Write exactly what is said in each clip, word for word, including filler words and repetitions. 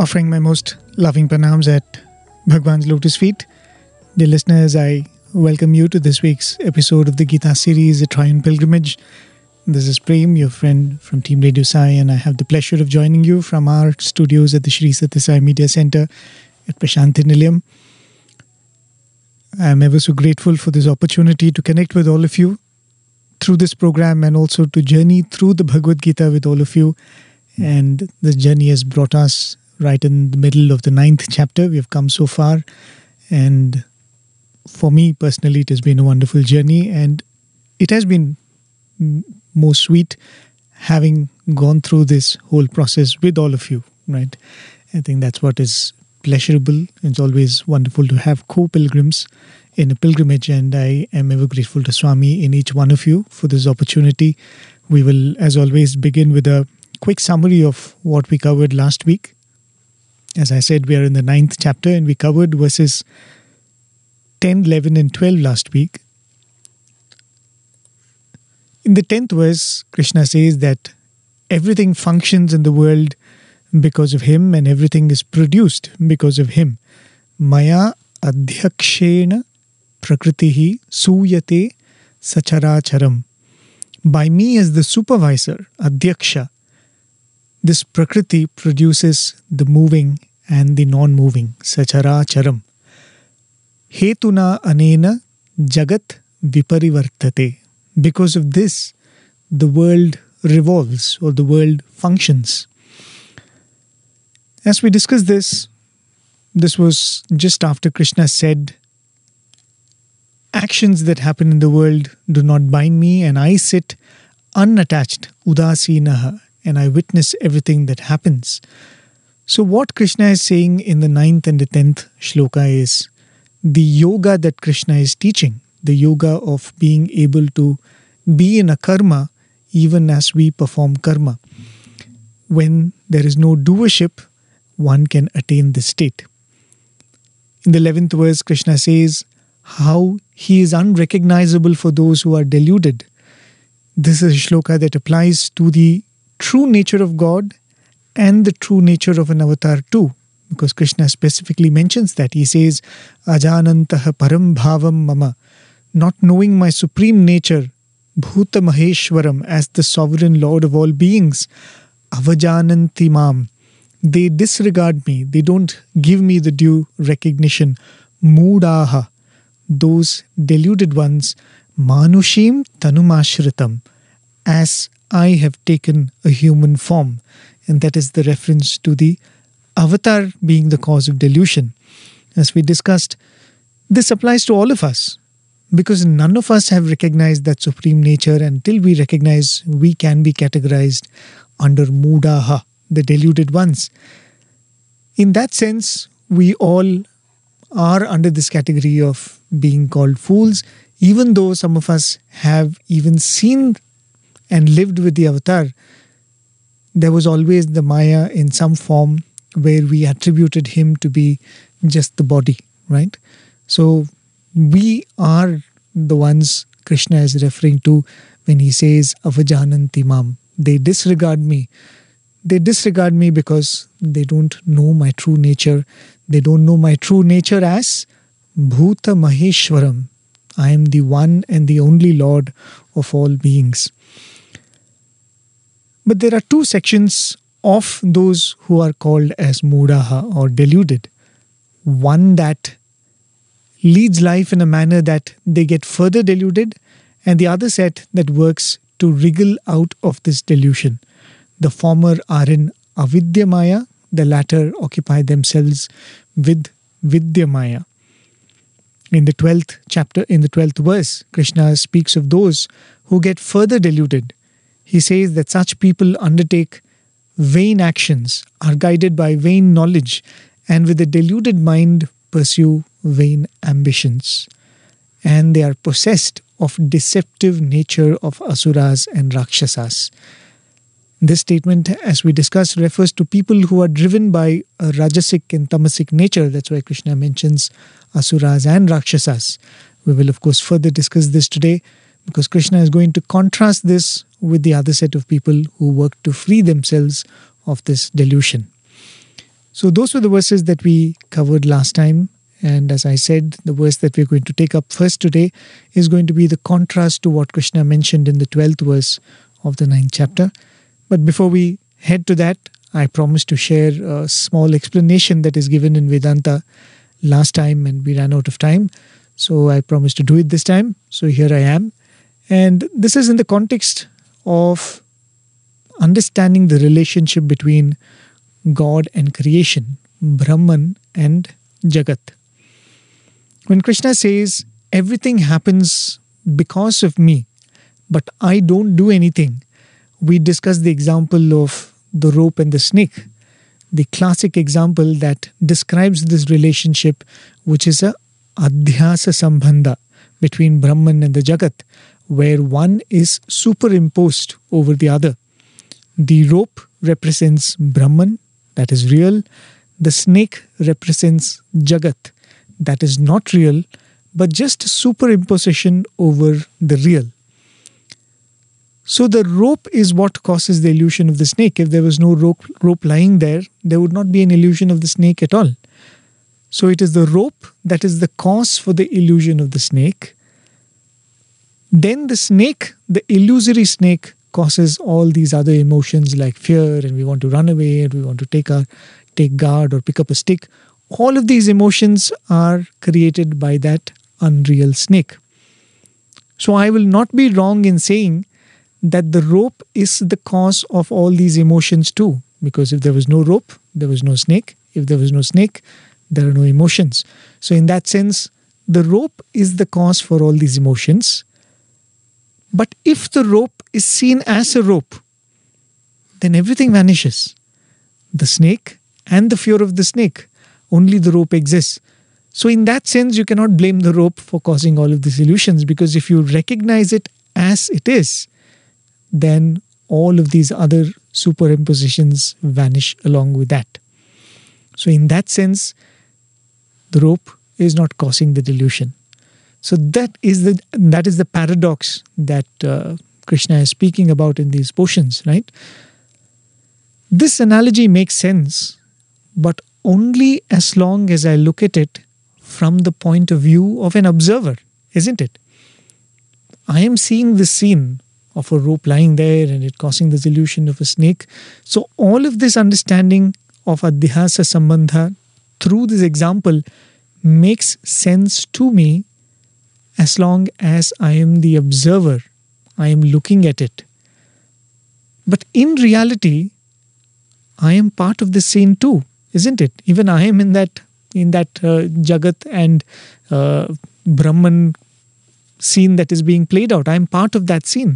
Offering my most loving pranams at Bhagwan's lotus feet. Dear listeners, I welcome you to this week's episode of the Gita series, A Triune Pilgrimage. This is Prem, your friend from Team Radio Sai, and I have the pleasure of joining you from our studios at the Shri Sathya Sai Media Center at Prashanthi Nilayam. I am ever so grateful for this opportunity to connect with all of you through this program and also to journey through the Bhagavad Gita with all of you. And this journey has brought us right in the middle of the ninth chapter. We have come so far, and for me personally, it has been a wonderful journey, and it has been more sweet having gone through this whole process with all of you, right? I think that's what is pleasurable. It's always wonderful to have co-pilgrims in a pilgrimage, and I am ever grateful to Swami in each one of you for this opportunity. We will, as always, begin with a quick summary of what we covered last week. As I said, we are in the ninth chapter, and we covered verses ten, eleven, and twelve last week. In the tenth verse, Krishna says that everything functions in the world because of him, and everything is produced because of him. Maya adhyakshena prakritihi suyate sacharacharam. By me as the supervisor, adhyaksha, this prakriti produces the moving and the non-moving, sacharacharam. Hetuna anena jagat viparivartate. Because of this, the world revolves, or the world functions. As we discussed this, this was just after Krishna said, actions that happen in the world do not bind me, and I sit unattached, udasinaha, and I witness everything that happens. So what Krishna is saying in the ninth and the tenth shloka is the yoga that Krishna is teaching, the yoga of being able to be in a karma even as we perform karma. When there is no doership, one can attain this state. In the eleventh verse, Krishna says how he is unrecognizable for those who are deluded. This is a shloka that applies to the true nature of God and the true nature of an avatar too, because Krishna specifically mentions that. He says, Ajanantaha param bhavam mama, not knowing my supreme nature, Bhuta Maheshwaram, as the sovereign Lord of all beings, Avajananti mam, they disregard me, they don't give me the due recognition. Moodaha, those deluded ones, Manushim tanumashritam, as I have taken a human form. And that is the reference to the avatar being the cause of delusion. As we discussed, this applies to all of us, because none of us have recognized that supreme nature. Until we recognize, we can be categorized under Moodaha, the deluded ones. In that sense, we all are under this category of being called fools, even though some of us have even seen and lived with the avatar. There was always the Maya in some form where we attributed him to be just the body, right? So we are the ones Krishna is referring to when he says, Avajananti mam. They disregard me. They disregard me because they don't know my true nature. They don't know my true nature as Bhuta Maheshwaram. I am the one and the only Lord of all beings. But there are two sections of those who are called as Moodaha or deluded. One that leads life in a manner that they get further deluded, and the other set that works to wriggle out of this delusion. The former are in Avidya Maya, the latter occupy themselves with Vidya Maya. In the twelfth chapter, in the twelfth verse, Krishna speaks of those who get further deluded. He says that such people undertake vain actions, are guided by vain knowledge, and with a deluded mind pursue vain ambitions. And they are possessed of deceptive nature of asuras and rakshasas. This statement, as we discussed, refers to people who are driven by a rajasic and tamasic nature. That's why Krishna mentions asuras and rakshasas. We will, of course, further discuss this today, because Krishna is going to contrast this with the other set of people who work to free themselves of this delusion. So those were the verses that we covered last time. And as I said, the verse that we're going to take up first today is going to be the contrast to what Krishna mentioned in the twelfth verse of the ninth chapter. But before we head to that, I promised to share a small explanation that is given in Vedanta last time and we ran out of time. So I promised to do it this time. So here I am. And this is in the context of understanding the relationship between God and creation, Brahman and Jagat. When Krishna says, everything happens because of me, but I don't do anything, we discussed the example of the rope and the snake, the classic example that describes this relationship, which is a adhyasa sambandha between Brahman and the Jagat, where one is superimposed over the other. The rope represents Brahman, that is real. The snake represents Jagat, that is not real, but just superimposition over the real. So the rope is what causes the illusion of the snake. If there was no rope, rope lying there, there would not be an illusion of the snake at all. So it is the rope that is the cause for the illusion of the snake. Then the snake, the illusory snake, causes all these other emotions like fear, and we want to run away, and we want to take our take guard or pick up a stick. All of these emotions are created by that unreal snake. So I will not be wrong in saying that the rope is the cause of all these emotions too. Because if there was no rope, there was no snake. If there was no snake, there are no emotions. So in that sense, the rope is the cause for all these emotions. But if the rope is seen as a rope, then everything vanishes. The snake and the fear of the snake. Only the rope exists. So in that sense, you cannot blame the rope for causing all of these illusions, because if you recognize it as it is, then all of these other superimpositions vanish along with that. So in that sense, the rope is not causing the delusion. So that is the that is the paradox that uh, Krishna is speaking about in these portions, right? This analogy makes sense, but only as long as I look at it from the point of view of an observer, isn't it? I am seeing this scene of a rope lying there and it causing this illusion of a snake. So all of this understanding of adhyasa sambandha through this example makes sense to me as long as I am the observer. I am looking at it. But in reality, I am part of the scene too, isn't it? Even I am in that in that uh, Jagat and uh, Brahman scene that is being played out. I am part of that scene.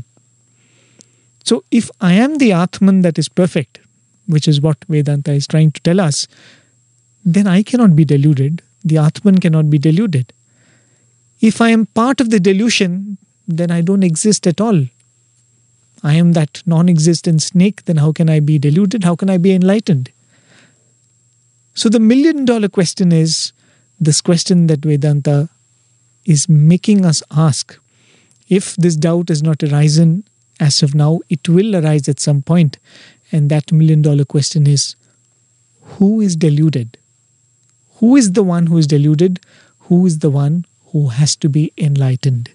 So if I am the Atman that is perfect, which is what Vedanta is trying to tell us, then I cannot be deluded. The Atman cannot be deluded. If I am part of the delusion, then I don't exist at all. I am that non-existent snake, then how can I be deluded? How can I be enlightened? So the million dollar question is this question that Vedanta is making us ask. If this doubt has not arisen as of now, it will arise at some point. And that million dollar question is, who is deluded? Who is the one who is deluded? Who is the one who has to be enlightened?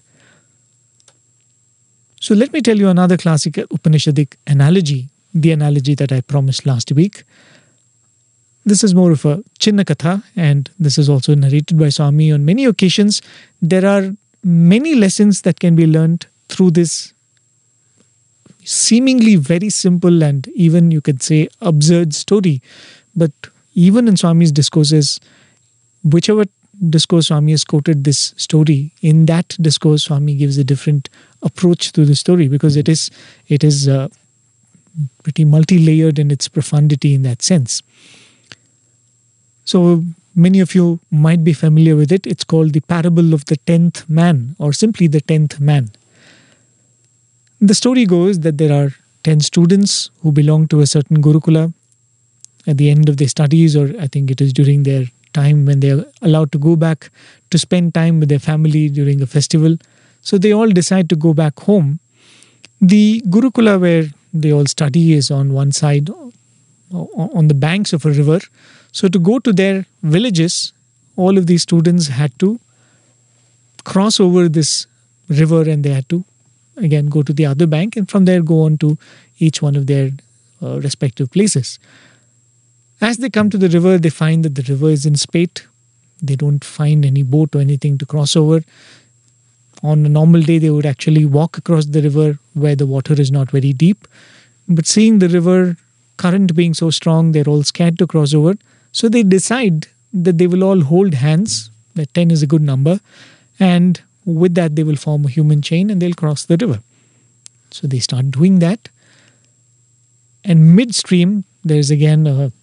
So let me tell you another classic Upanishadic analogy, the analogy that I promised last week. This is more of a Chinna Katha, and this is also narrated by Swami on many occasions. There are many lessons that can be learned through this seemingly very simple and even you could say absurd story. But even in Swami's discourses, whichever discourse Swami has quoted this story, in that discourse Swami gives a different approach to the story, because it is it is uh, pretty multi-layered in its profundity in that sense. So many of you might be familiar with it. It's called the parable of the tenth man, or simply the tenth man. The story goes that there are ten students who belong to a certain Gurukula. At the end of their studies, or I think it is during their time when they are allowed to go back to spend time with their family during a festival. So they all decide to go back home. The Gurukula where they all study is on one side, on the banks of a river. So to go to their villages, all of these students had to cross over this river, and they had to again go to the other bank, and from there go on to each one of their uh, respective places. As they come to the river, they find that the river is in spate. They don't find any boat or anything to cross over. On a normal day, they would actually walk across the river where the water is not very deep. But seeing the river current being so strong, they're all scared to cross over. So they decide that they will all hold hands, that ten is a good number, and with that they will form a human chain and they'll cross the river. So they start doing that. And midstream, there is again a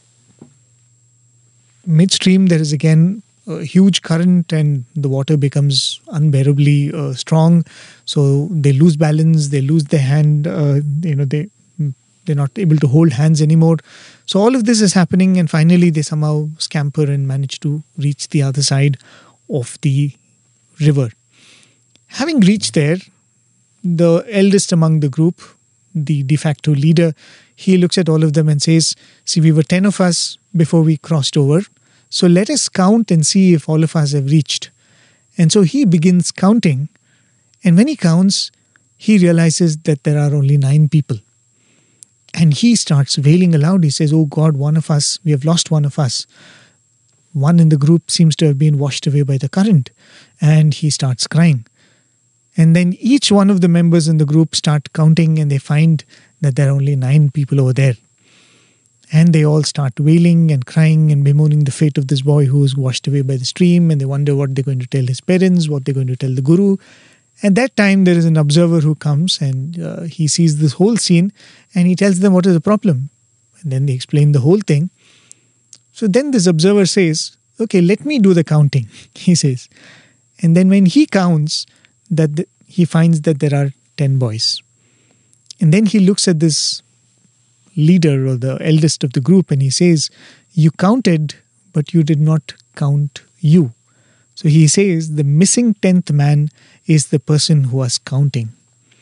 midstream there is again a huge current, and the water becomes unbearably uh, strong. So they lose balance, they lose their hand, uh, you know, they, they're not able to hold hands anymore. So all of this is happening, and finally they somehow scamper and manage to reach the other side of the river. Having reached there, the eldest among the group, the de facto leader, he looks at all of them and says, see, we were ten of us before we crossed over. So let us count and see if all of us have reached. And so he begins counting. And when he counts, he realizes that there are only nine people. And he starts wailing aloud. He says, oh God, one of us, we have lost one of us. One in the group seems to have been washed away by the current. And he starts crying. And then each one of the members in the group start counting, and they find that there are only nine people over there. And they all start wailing and crying and bemoaning the fate of this boy who was washed away by the stream, and they wonder what they're going to tell his parents, what they're going to tell the guru. At that time, there is an observer who comes, and uh, he sees this whole scene, and he tells them what is the problem. And then they explain the whole thing. So then this observer says, okay, let me do the counting, he says. And then when he counts, that the, he finds that there are ten boys. And then he looks at this leader or the eldest of the group, and he says, you counted, but you did not count you. So he says the missing tenth man is the person who was counting.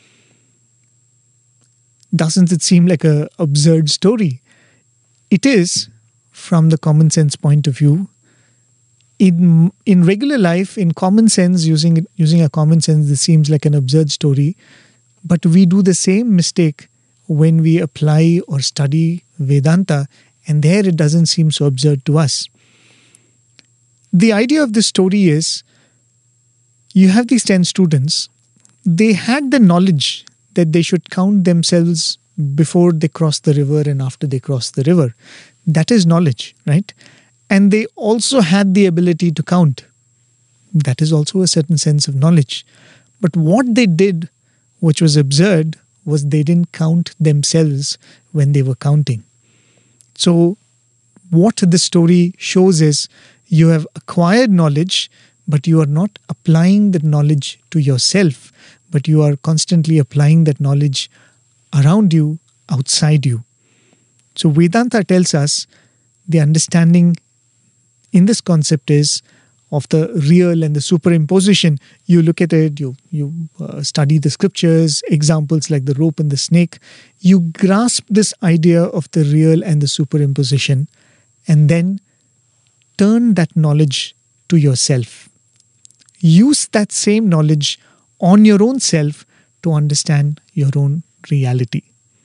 Doesn't it seem like an absurd story? It is, from the common sense point of view. In in regular life, in common sense, using using a common sense, this seems like an absurd story. But we do the same mistake when we apply or study Vedanta, and there it doesn't seem so absurd to us. The idea of this story is, you have these ten students. They had the knowledge that they should count themselves before they cross the river and after they cross the river. That is knowledge, right? And they also had the ability to count. That is also a certain sense of knowledge. But what they did, which was absurd, was they didn't count themselves when they were counting. So what this story shows is, you have acquired knowledge, but you are not applying that knowledge to yourself, but you are constantly applying that knowledge around you, outside you. So Vedanta tells us the understanding in this concept is of the real and the superimposition. You look at it, you you uh, study the scriptures, examples like the rope and the snake. You grasp this idea of the real and the superimposition, and then turn that knowledge to yourself. Use that same knowledge on your own self to understand your own reality.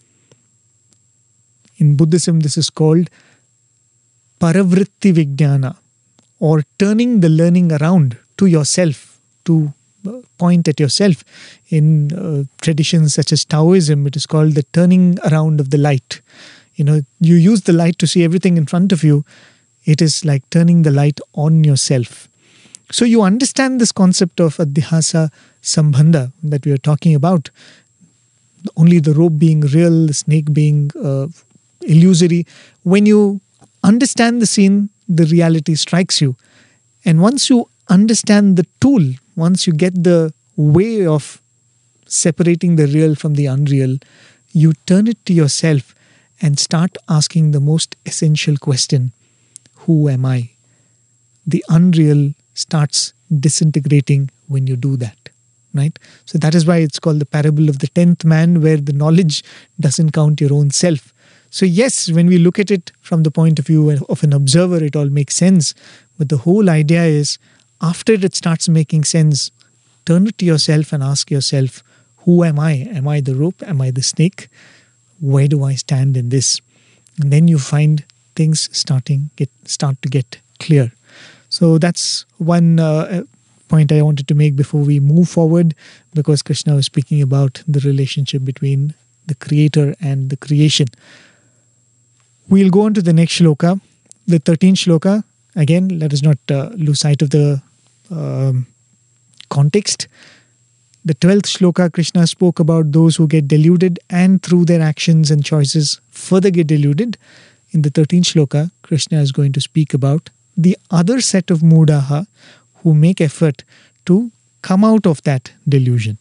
In Buddhism, this is called paravritti vijnana, or turning the learning around to yourself, to point at yourself. In uh, traditions such as Taoism, it is called the turning around of the light. You know, you use the light to see everything in front of you. It is like turning the light on yourself. So you understand this concept of adhyasa sambandha that we are talking about. Only the rope being real, the snake being uh, illusory. When you understand the scene, the reality strikes you. And once you understand the tool, once you get the way of separating the real from the unreal, you turn it to yourself and start asking the most essential question: who am I? The unreal starts disintegrating when you do that, right? So that is why it's called the parable of the tenth man, where the knowledge doesn't count your own self. So yes, when we look at it from the point of view of an observer, it all makes sense. But the whole idea is, after it starts making sense, turn it to yourself and ask yourself, who am I? Am I the rope? Am I the snake? Where do I stand in this? And then you find things starting get start to get clear. So that's one uh, point I wanted to make before we move forward, because Krishna was speaking about the relationship between the creator and the creation. We'll go on to the next shloka, the thirteenth shloka. Again, let us not uh, lose sight of the um, context. The twelfth shloka, Krishna spoke about those who get deluded and through their actions and choices further get deluded. In the thirteenth shloka, Krishna is going to speak about the other set of mudaha who make effort to come out of that delusion.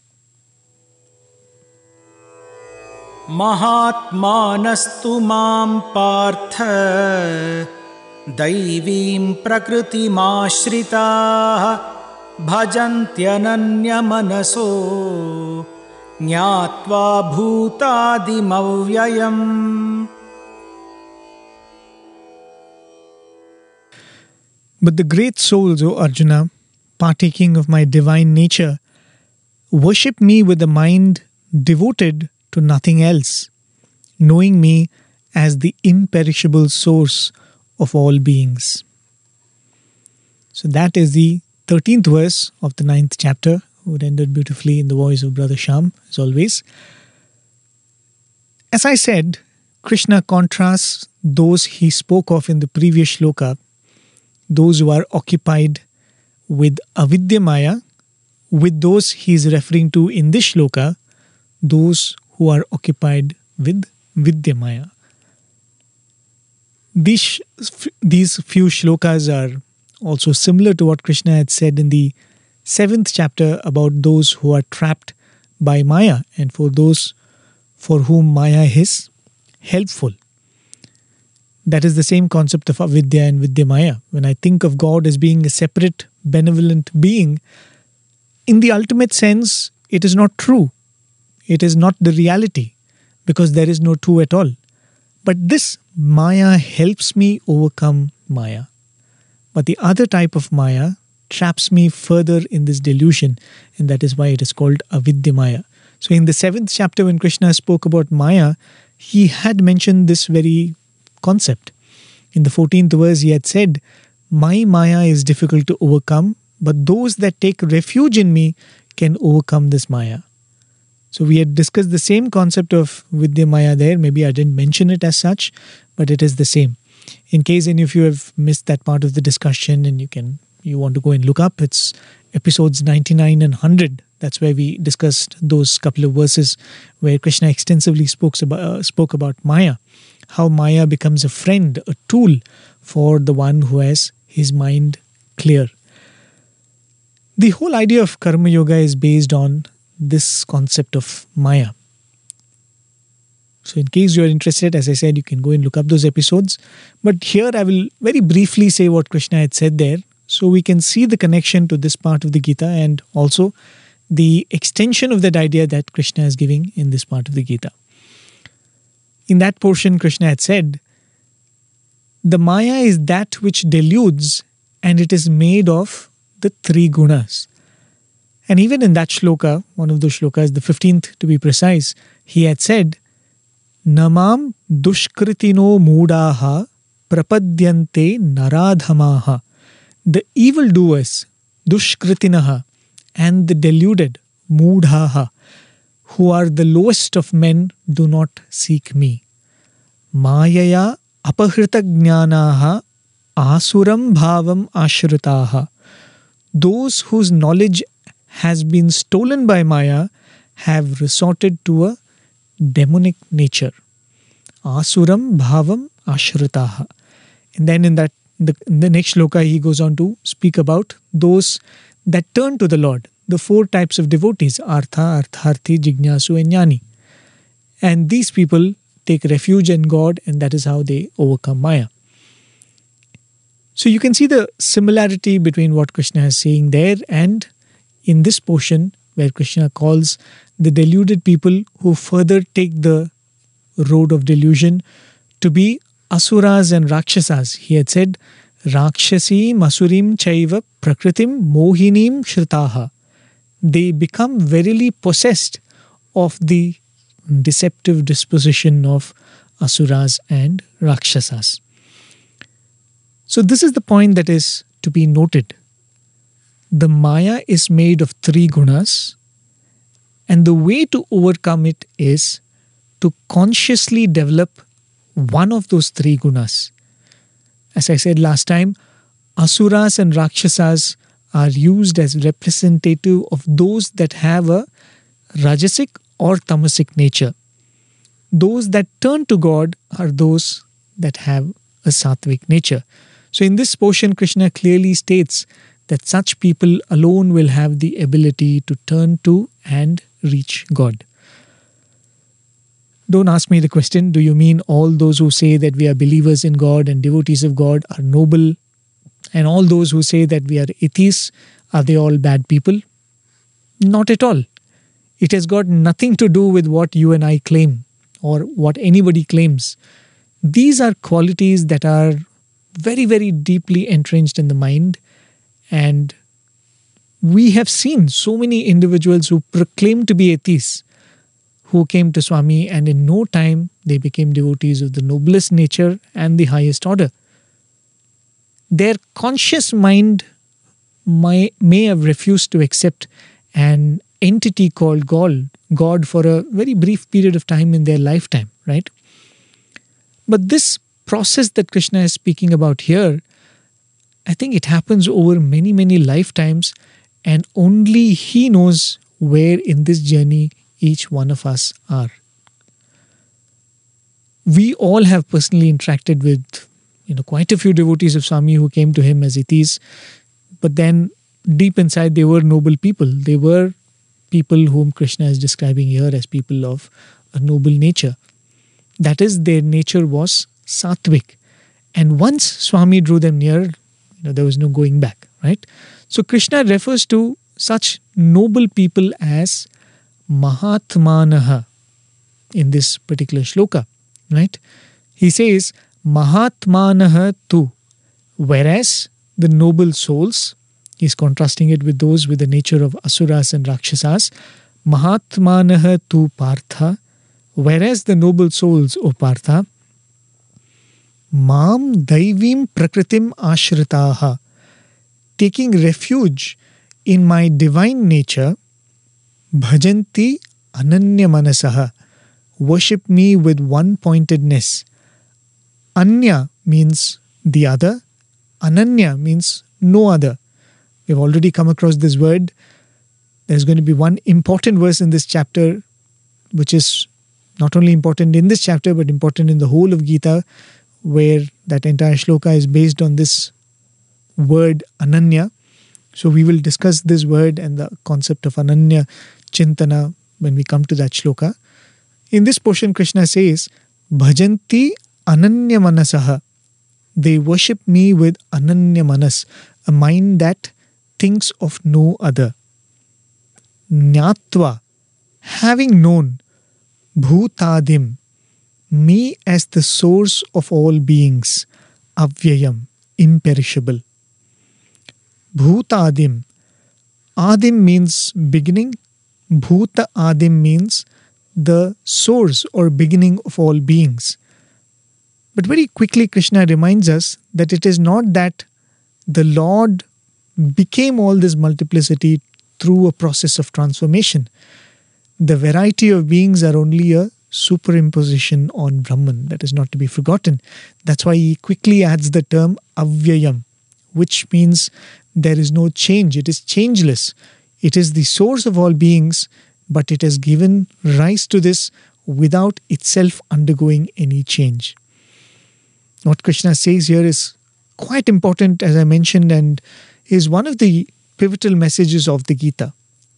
Mahatmanastu mam partha daivim prakritimashritah bhajantyananya manaso jnatva bhutadimavyayam. But the great souls, O Arjuna, partaking of my divine nature, worship me with a mind devoted to nothing else, knowing me as the imperishable source of all beings. So that is the thirteenth verse of the ninth chapter, who ended beautifully in the voice of Brother Shyam, as always. As I said, Krishna contrasts those he spoke of in the previous shloka, those who are occupied with avidya maya, with those he is referring to in this shloka, those who are occupied with vidya maya. These, these few shlokas are also similar to what Krishna had said in the seventh chapter about those who are trapped by maya and for those for whom maya is helpful. That is the same concept of avidya and vidya maya. When I think of God as being a separate, benevolent being, in the ultimate sense, it is not true. It is not the reality, because there is no two at all. But this maya helps me overcome maya. But the other type of maya traps me further in this delusion, and that is why it is called avidya maya. So in the seventh chapter, when Krishna spoke about maya, he had mentioned this very concept. In the fourteenth verse, he had said, my maya is difficult to overcome, but those that take refuge in me can overcome this maya. So we had discussed the same concept of Vidya Maya there. Maybe I didn't mention it as such, but it is the same. In case any of you have missed that part of the discussion and you can you want to go and look up, it's episodes ninety-nine and one hundred. That's where we discussed those couple of verses where Krishna extensively spoke about, uh, spoke about Maya, how Maya becomes a friend, a tool for the one who has his mind clear. The whole idea of Karma Yoga is based on this concept of Maya. So in case you are interested, as I said, you can go and look up those episodes. But here I will very briefly say what Krishna had said there, so we can see the connection to this part of the Gita and also the extension of that idea that Krishna is giving in this part of the Gita. In that portion, Krishna had said, the Maya is that which deludes, and it is made of the three gunas. And even in that shloka, one of those shlokas, the fifteenth to be precise, he had said, Namam dushkritino mudaha prapadyante naradhamaha. The evildoers, dushkritinaha, and the deluded, mudhaha, who are the lowest of men, do not seek me. Mayaya apahrita jnanaha asuram bhavam ashritaha. Those whose knowledge has been stolen by Maya have resorted to a demonic nature. Asuram bhavam ashritaha. And then in that the, in the next shloka he goes on to speak about those that turn to the Lord. The four types of devotees, Artha, Artharthi, Jignasu and Jnani. And these people take refuge in God, and that is how they overcome Maya. So you can see the similarity between what Krishna is saying there and in this portion where Krishna calls the deluded people who further take the road of delusion to be asuras and rakshasas. He had said, Rakshasi masurim chaiva prakritim mohinim shritaha. They become verily possessed of the deceptive disposition of asuras and rakshasas. So this is the point that is to be noted. The Maya is made of three gunas, and the way to overcome it is to consciously develop one of those three gunas. As I said last time, asuras and rakshasas are used as representative of those that have a rajasic or tamasic nature. Those that turn to God are those that have a sattvic nature. So in this portion, Krishna clearly states that such people alone will have the ability to turn to and reach God. Don't ask me the question, do you mean all those who say that we are believers in God and devotees of God are noble, and all those who say that we are atheists, are they all bad people? Not at all. It has got nothing to do with what you and I claim or what anybody claims. These are qualities that are very, very deeply entrenched in the mind, and we have seen so many individuals who proclaim to be atheists who came to Swami, and in no time they became devotees of the noblest nature and the highest order. Their conscious mind may, may have refused to accept an entity called God, God for a very brief period of time in their lifetime, right? But this process that Krishna is speaking about here, I think it happens over many, many lifetimes, and only He knows where in this journey each one of us are. We all have personally interacted with, you know, quite a few devotees of Swami who came to him as atheists, but then deep inside they were noble people. They were people whom Krishna is describing here as people of a noble nature. That is, their nature was sattvic. And once Swami drew them near, you know, there was no going back, right? So Krishna refers to such noble people as Mahatmanaha in this particular shloka, right? He says, Mahatmanaha tu, whereas the noble souls, he's contrasting it with those with the nature of asuras and rakshasas, Mahatmanaha tu partha, whereas the noble souls, O Partha, Mam daivim prakritim ashritaha, taking refuge in my divine nature, Bhajanti ananya manasaha, worship me with one-pointedness. Anya means the other. Ananya means no other. We've already come across this word. There's going to be one important verse in this chapter, which is not only important in this chapter, but important in the whole of Gita, where that entire shloka is based on this word Ananya. So we will discuss this word and the concept of Ananya Chintana when we come to that shloka. In this portion, Krishna says, Bhajanti Ananya Manasaha. They worship me with Ananya Manas, a mind that thinks of no other. Jnatva, having known, Bhutadim, me as the source of all beings, Avyayam, imperishable. Bhutadim, Adim means beginning, Bhuta Adim means the source or beginning of all beings. But very quickly Krishna reminds us that it is not that the Lord became all this multiplicity through a process of transformation. The variety of beings are only a superimposition on Brahman. That is not to be forgotten. That's why he quickly adds the term Avyayam, which means there is no change. It is changeless. It is the source of all beings, but it has given rise to this without itself undergoing any change. What Krishna says here is quite important, as I mentioned, and is one of the pivotal messages of the Gita.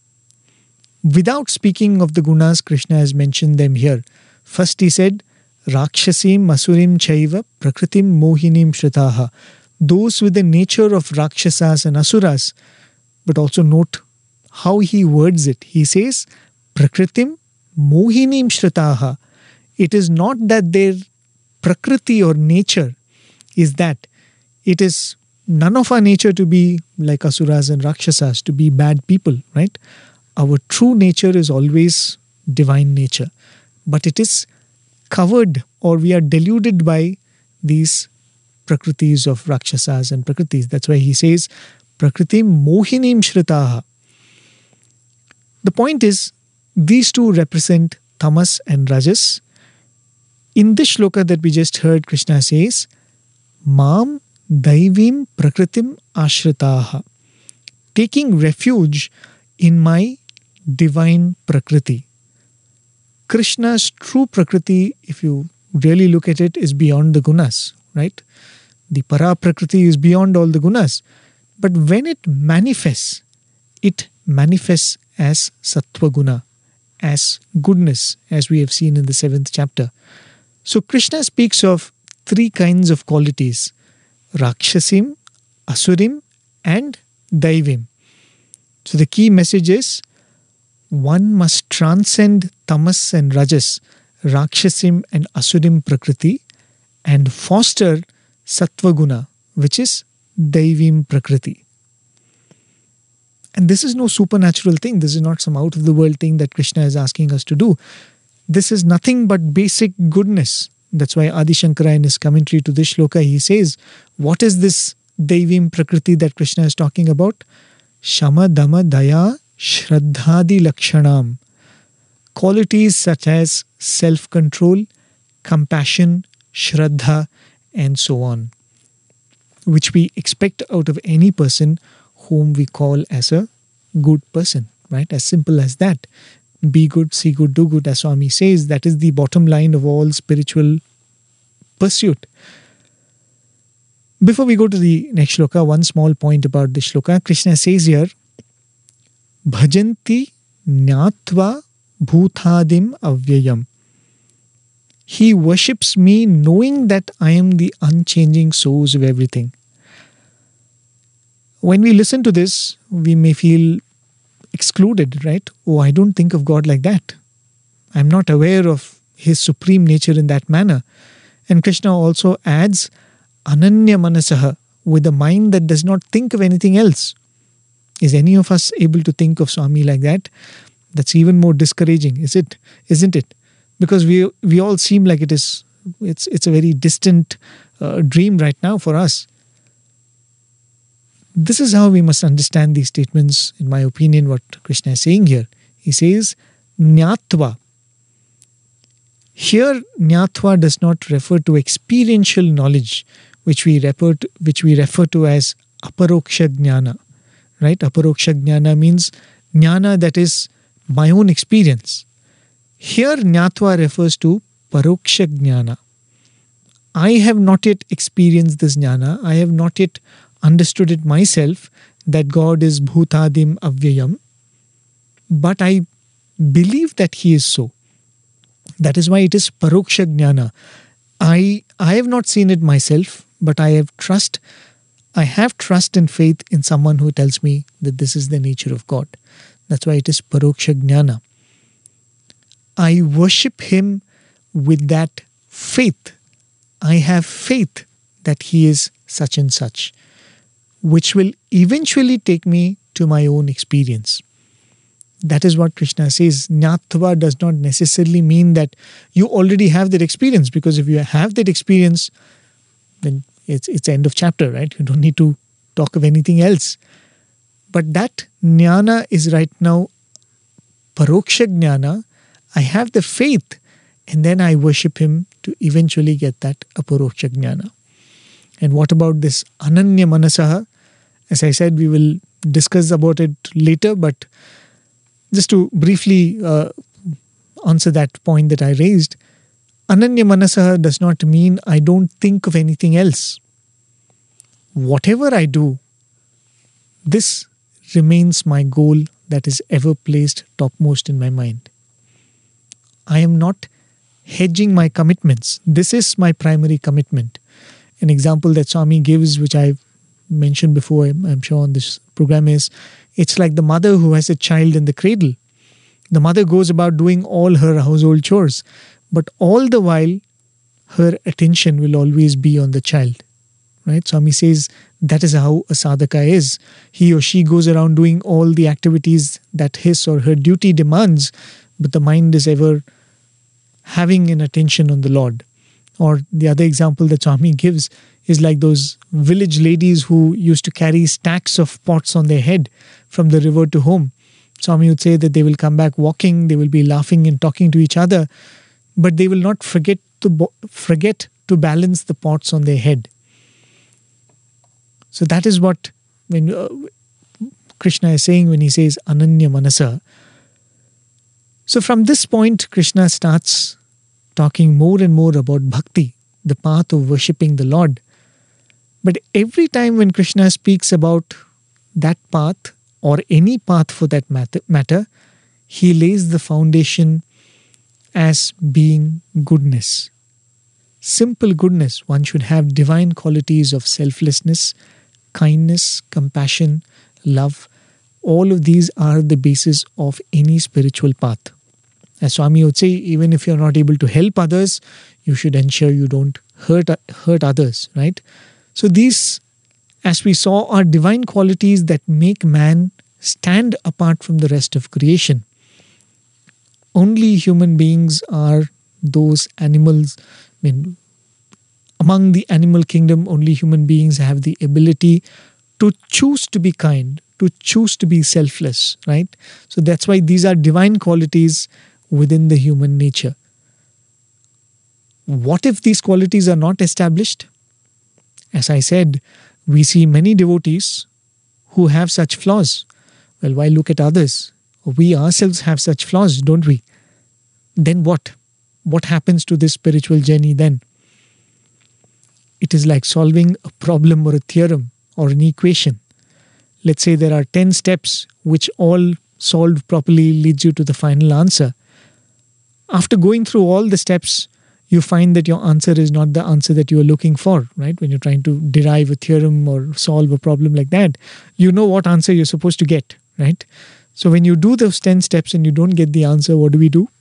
Without speaking of the gunas, Krishna has mentioned them here. First he said, Rakshasim masurim chaiva prakritim mohinim shritaha. Those with the nature of Rakshasas and Asuras. But also note how he words it. He says, Prakritim mohinim shritaha. It is not that their prakriti or nature is that. It is none of our nature to be like asuras and rakshasas, to be bad people, right? Our true nature is always divine nature. But it is covered, or we are deluded by these prakritis of rakshasas and prakritis. That's why he says, prakritim mohinim shritaha. The point is, these two represent tamas and rajas. In this shloka that we just heard, Krishna says, Mam daivim prakritim ashritaha. Taking refuge in my divine prakriti. Krishna's true prakriti, if you really look at it, is beyond the gunas, right? The para prakriti is beyond all the gunas. But when it manifests, it manifests as sattva guna, as goodness, as we have seen in the seventh chapter. So Krishna speaks of three kinds of qualities: Rakshasim, Asurim, and Daivim. So the key message is, one must transcend tamas and rajas, Rakshasim and Asurim prakriti, and foster sattva guna, which is Daivim prakriti. And this is no supernatural thing. This is not some out of the world thing that Krishna is asking us to do. This is nothing but basic goodness. That's why Adi Shankara, in his commentary to this shloka, he says, what is this Daivim prakriti that Krishna is talking about? Shama, Dama, Daya, Shraddhadi Lakshanam. Qualities such as self-control, compassion, Shraddha, and so on, which we expect out of any person whom we call as a good person, right? As simple as that. Be good, see good, do good, as Swami says. That is the bottom line of all spiritual pursuit. Before we go to the next shloka, one small point about this shloka. Krishna says here, Bhajanti Nyatva Bhutadim Avyayam. He worships me knowing that I am the unchanging source of everything. When we listen to this, we may feel excluded, right? Oh, I don't think of God like that. I'm not aware of His supreme nature in that manner. And Krishna also adds, Ananya Manasaha, with a mind that does not think of anything else. Is any of us able to think of Swami like that? That's even more discouraging, is it? Isn't it? Because we we all seem like it is. It's it's a very distant uh, dream right now for us. This is how we must understand these statements, in my opinion, what Krishna is saying here. He says, Nyatva. Here, Nyatva does not refer to experiential knowledge, which we refer to, which we refer to as Aparoksha Jnana. Right? Aparoksha Jnana means Jnana that is my own experience. Here, Nyatva refers to Paroksha Jnana. I have not yet experienced this Jnana. I have not yet understood it myself, that God is Bhutadim Avyayam. But I believe that He is so. That is why it is Paroksha Jnana. I, I have not seen it myself, but I have trust. I have trust and faith in someone who tells me that this is the nature of God. That's why it is Paroksha Jnana. I worship Him with that faith. I have faith that He is such and such, which will eventually take me to my own experience. That is what Krishna says. Nyatva does not necessarily mean that you already have that experience, because if you have that experience, then it's it's end of chapter, right? You don't need to talk of anything else. But that jnana is right now paroksha jnana. I have the faith, and then I worship Him to eventually get that aparoksha jnana. And what about this ananya manasaha? As I said, we will discuss about it later, but just to briefly uh, answer that point that I raised, ananya manasaha does not mean I don't think of anything else. Whatever I do, this remains my goal that is ever placed topmost in my mind. I am not hedging my commitments. This is my primary commitment. An example that Swami gives, which I've mentioned before, I'm sure on this program, is it's like the mother who has a child in the cradle. The mother goes about doing all her household chores, but all the while her attention will always be on the child. Right? Swami says that is how a sadhaka is. He or she goes around doing all the activities that his or her duty demands, but the mind is ever having an attention on the Lord. Or the other example that Swami gives is like those village ladies who used to carry stacks of pots on their head from the river to home. Swami would say that they will come back walking, they will be laughing and talking to each other, but they will not forget to bo- forget to balance the pots on their head. So that is what when uh, Krishna is saying when he says Ananya Manasa. So from this point, Krishna starts talking more and more about bhakti, the path of worshipping the Lord. But every time when Krishna speaks about that path, or any path for that matter, he lays the foundation as being goodness. Simple goodness. One should have divine qualities of selflessness, kindness, compassion, love. All of these are the basis of any spiritual path. As Swami would say, even if you're not able to help others, you should ensure you don't hurt, hurt others, right? So these, as we saw, are divine qualities that make man stand apart from the rest of creation. Only human beings are those animals. I mean, among the animal kingdom, only human beings have the ability to choose to be kind, to choose to be selfless, right? So that's why these are divine qualities within the human nature. What if these qualities are not established? As I said, we see many devotees who have such flaws. Well, why look at others? We ourselves have such flaws, don't we? Then what? What happens to this spiritual journey then? It is like solving a problem or a theorem or an equation. Let's say there are ten steps which all solved properly leads you to the final answer. After going through all the steps, you find that your answer is not the answer that you are looking for, right? When you're trying to derive a theorem or solve a problem like that, you know what answer you're supposed to get, right? So when you do those ten steps and you don't get the answer, what do we do?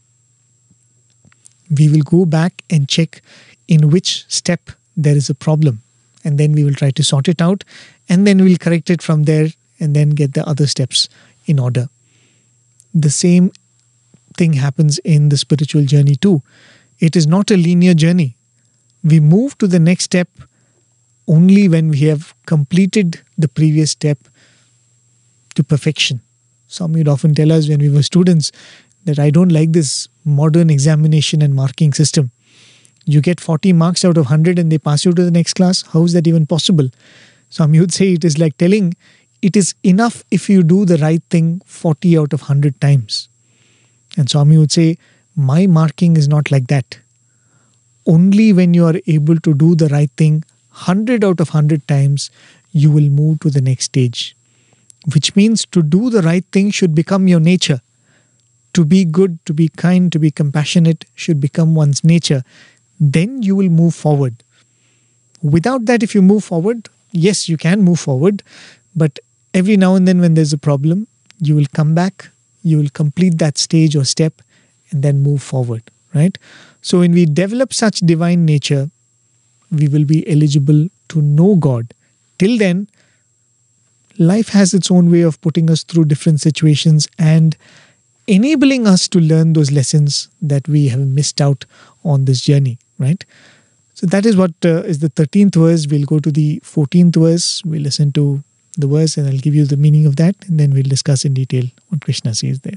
We will go back and check in which step there is a problem. And then we will try to sort it out. And then we'll correct it from there and then get the other steps in order. The same thing happens in the spiritual journey too. It is not a linear journey. We move to the next step only when we have completed the previous step to perfection. Some would often tell us when we were students that I don't like this modern examination and marking system. You get forty marks out of one hundred and they pass you to the next class. How is that even possible? Some would say it is like telling it is enough if you do the right thing forty out of one hundred times. And Swami would say, my marking is not like that. Only when you are able to do the right thing one hundred out of one hundred times, you will move to the next stage. Which means to do the right thing should become your nature. To be good, to be kind, to be compassionate should become one's nature. Then you will move forward. Without that, if you move forward, yes, you can move forward. But every now and then when there's a problem, you will come back, you will complete that stage or step and then move forward, right? So when we develop such divine nature, we will be eligible to know God. Till then, life has its own way of putting us through different situations and enabling us to learn those lessons that we have missed out on this journey, right? So that is what uh, is the thirteenth verse. We'll go to the fourteenth verse. We'll listen to the verse and I'll give you the meaning of that. And then we'll discuss in detail what Krishna says there.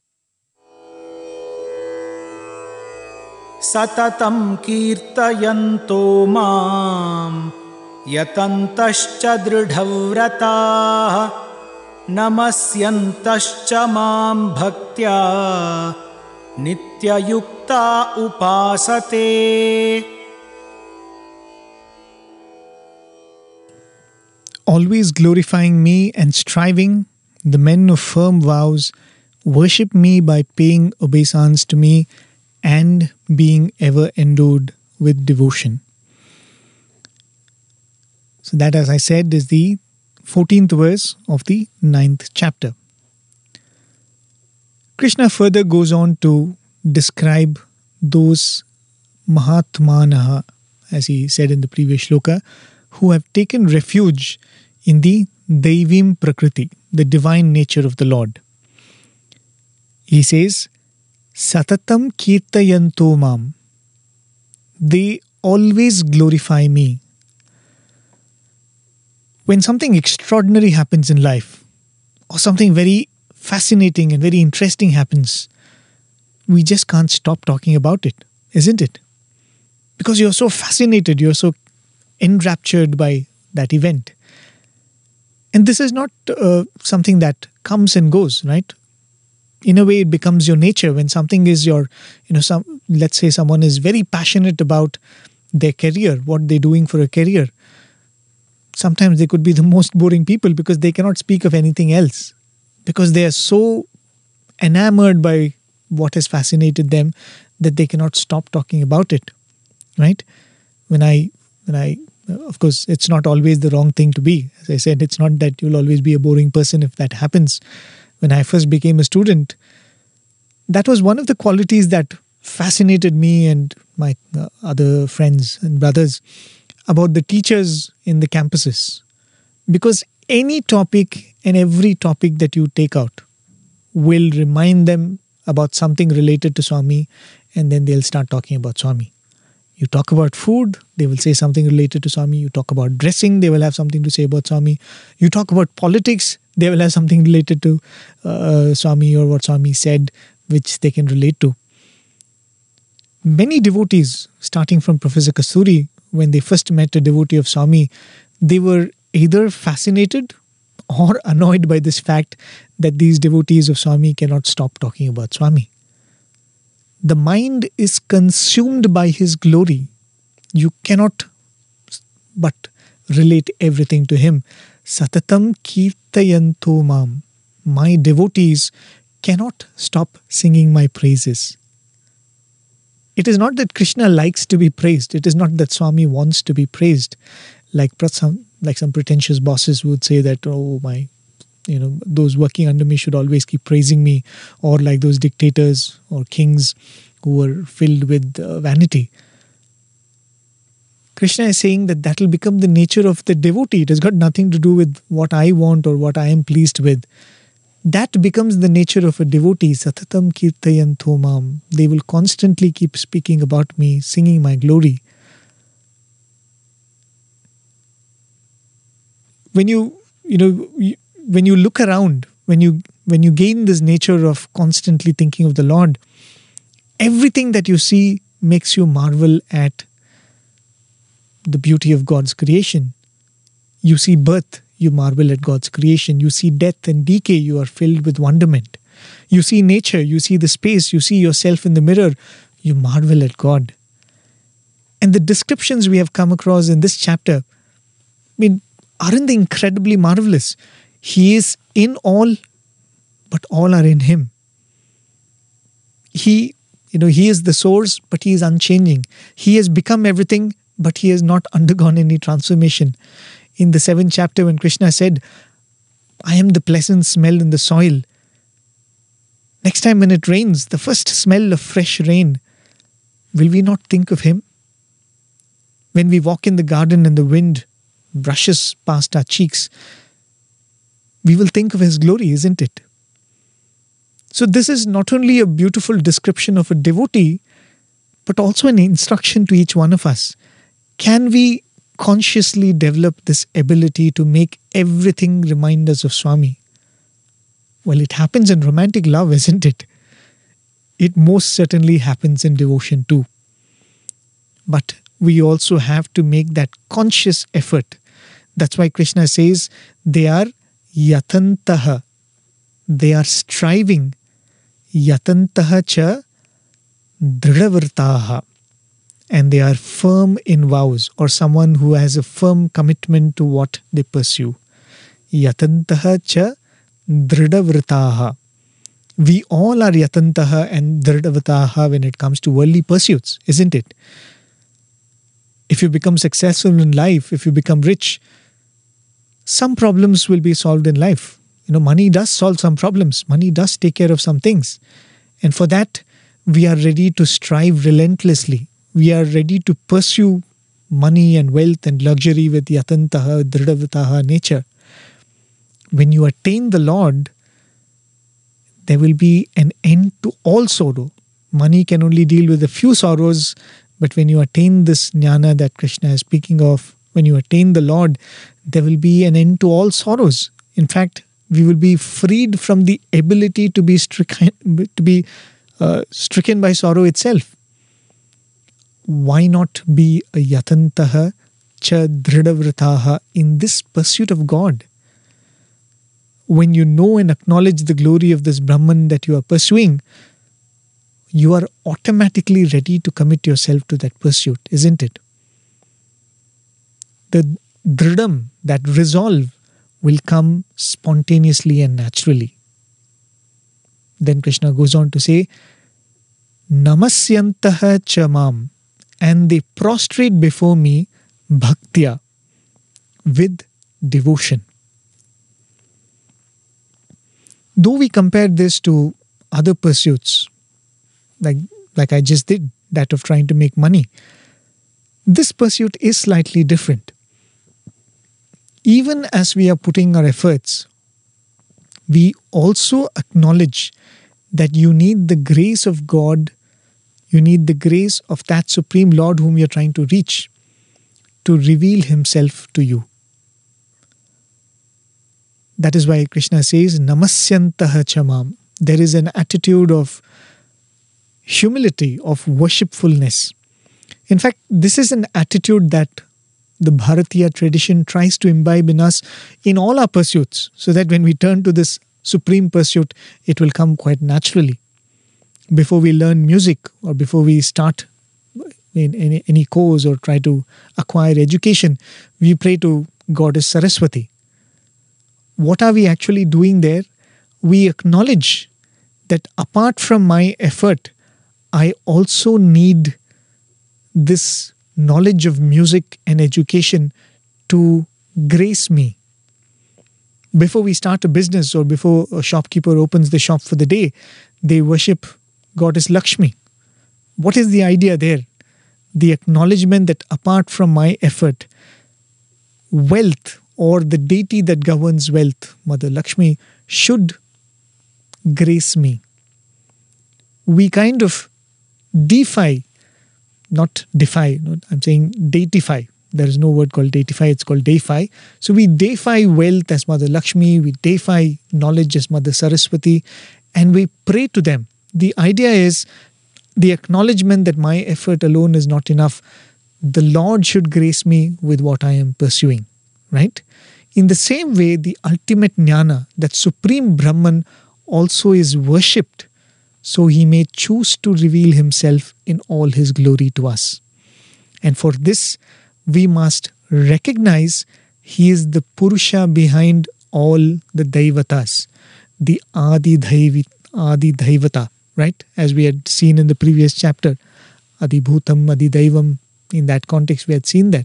Satatam kirtayanto mam yatantascha dridhavrataah namasyantascha mam bhaktya nityayukta upasate. Always glorifying me and striving, the men of firm vows worship me by paying obeisance to me and being ever endowed with devotion. So that, as I said, is the fourteenth verse of the ninth chapter. Krishna further goes on to describe those Mahatmanaha, as he said in the previous shloka, who have taken refuge in the Daivim Prakriti, the divine nature of the Lord. He says, Satatam Kirtayanto Mam. They always glorify me. When something extraordinary happens in life, or something very fascinating and very interesting happens, we just can't stop talking about it, isn't it? Because you're so fascinated, you're so enraptured by that event. And this is not uh, something that comes and goes, right? In a way, it becomes your nature. When something is your, you know, some, let's say someone is very passionate about their career, what they're doing for a career. Sometimes they could be the most boring people because they cannot speak of anything else, because they are so enamored by what has fascinated them that they cannot stop talking about it, right? When I, when I, of course, it's not always the wrong thing to be. As I said, it's not that you'll always be a boring person if that happens. When I first became a student, that was one of the qualities that fascinated me and my uh, other friends and brothers about the teachers in the campuses. Because any topic and every topic that you take out will remind them about something related to Swami, and then they'll start talking about Swami. You talk about food, they will say something related to Swami. You talk about dressing, they will have something to say about Swami. You talk about politics, they will have something related to uh, Swami or what Swami said, which they can relate to. Many devotees, starting from Professor Kasturi, when they first met a devotee of Swami, they were either fascinated or annoyed by this fact that these devotees of Swami cannot stop talking about Swami. The mind is consumed by his glory. You cannot but relate everything to him. Satatam kirtayanto mam. My devotees cannot stop singing my praises. It is not that Krishna likes to be praised. It is not that Swami wants to be praised. Like some, like some pretentious bosses would say that, oh, my, you know, those working under me should always keep praising me. Or like those dictators or kings who were filled with uh, vanity. Krishna is saying that that will become the nature of the devotee. It has got nothing to do with what I want or what I am pleased with. That becomes the nature of a devotee. Satatam kirtayanto mam. They will constantly keep speaking about me, singing my glory. When you, you know, when you look around, when you when you gain this nature of constantly thinking of the Lord, everything that you see makes you marvel at the beauty of God's creation. You see birth, you marvel at God's creation. You see death and decay, you are filled with wonderment. You see nature, you see the space, you see yourself in the mirror, you marvel at God. And the descriptions we have come across in this chapter, I mean, aren't they incredibly marvelous? He is in all, but all are in Him. He, you know, He is the source, but He is unchanging. He has become everything, but He has not undergone any transformation. In the seventh chapter, when Krishna said, I am the pleasant smell in the soil. Next time when it rains, the first smell of fresh rain, will we not think of Him? When we walk in the garden and the wind brushes past our cheeks, we will think of His glory, isn't it? So this is not only a beautiful description of a devotee, but also an instruction to each one of us. Can we consciously develop this ability to make everything remind us of Swami? Well, it happens in romantic love, isn't it? It most certainly happens in devotion too. But we also have to make that conscious effort. That's why Krishna says they are yatantaha. They are striving. Yatantaha cha dridhavrtaha. And they are firm in vows, or someone who has a firm commitment to what they pursue. Yatantaha cha dridhavrtaha. We all are yatantaha and dridhavrtaha when it comes to worldly pursuits, isn't it? If you become successful in life, if you become rich, some problems will be solved in life. You know, money does solve some problems. Money does take care of some things. And for that, we are ready to strive relentlessly. We are ready to pursue money and wealth and luxury with yatantaha, dridavataha nature. When you attain the Lord, there will be an end to all sorrow. Money can only deal with a few sorrows, but when you attain this jnana that Krishna is speaking of, when you attain the Lord, there will be an end to all sorrows. In fact, we will be freed from the ability to be stricken, to be uh, stricken by sorrow itself. Why not be a yatantaha cha dridhavrataha in this pursuit of God? When you know and acknowledge the glory of this Brahman that you are pursuing, you are automatically ready to commit yourself to that pursuit, isn't it? The dridham, that resolve, will come spontaneously and naturally. Then Krishna goes on to say, Namasyantaha chamam, and they prostrate before me bhaktya, with devotion. Though we compare this to other pursuits, like, like I just did, that of trying to make money, this pursuit is slightly different. Even as we are putting our efforts, we also acknowledge that you need the grace of God, you need the grace of that Supreme Lord whom you are trying to reach to reveal Himself to you. That is why Krishna says, Namasyantaha chamam. There is an attitude of humility, of worshipfulness. In fact, this is an attitude that the Bharatiya tradition tries to imbibe in us in all our pursuits, so that when we turn to this supreme pursuit, it will come quite naturally. Before we learn music, or before we start in any, any course or try to acquire education, we pray to Goddess Saraswati. What are we actually doing there? We acknowledge that apart from my effort, I also need this knowledge of music and education to grace me. Before we start a business or before a shopkeeper opens the shop for the day, they worship Goddess Lakshmi. What is the idea there? The acknowledgement that apart from my effort, wealth or the deity that governs wealth, Mother Lakshmi, should grace me. We kind of defy, not defy, not, I'm saying deitify. There is no word called deitify, it's called deify. So we deify wealth as Mother Lakshmi, we deify knowledge as Mother Saraswati, and we pray to them. The idea is the acknowledgement that my effort alone is not enough. The Lord should grace me with what I am pursuing, right? In the same way, the ultimate jnana, that Supreme Brahman, also is worshipped, so he may choose to reveal himself in all his glory to us. And for this, we must recognize he is the Purusha behind all the Daivatas, the Adi Daivi, Adi Daivata, right? As we had seen in the previous chapter, Adi Bhutam, Adi Daivam. In that context, we had seen that.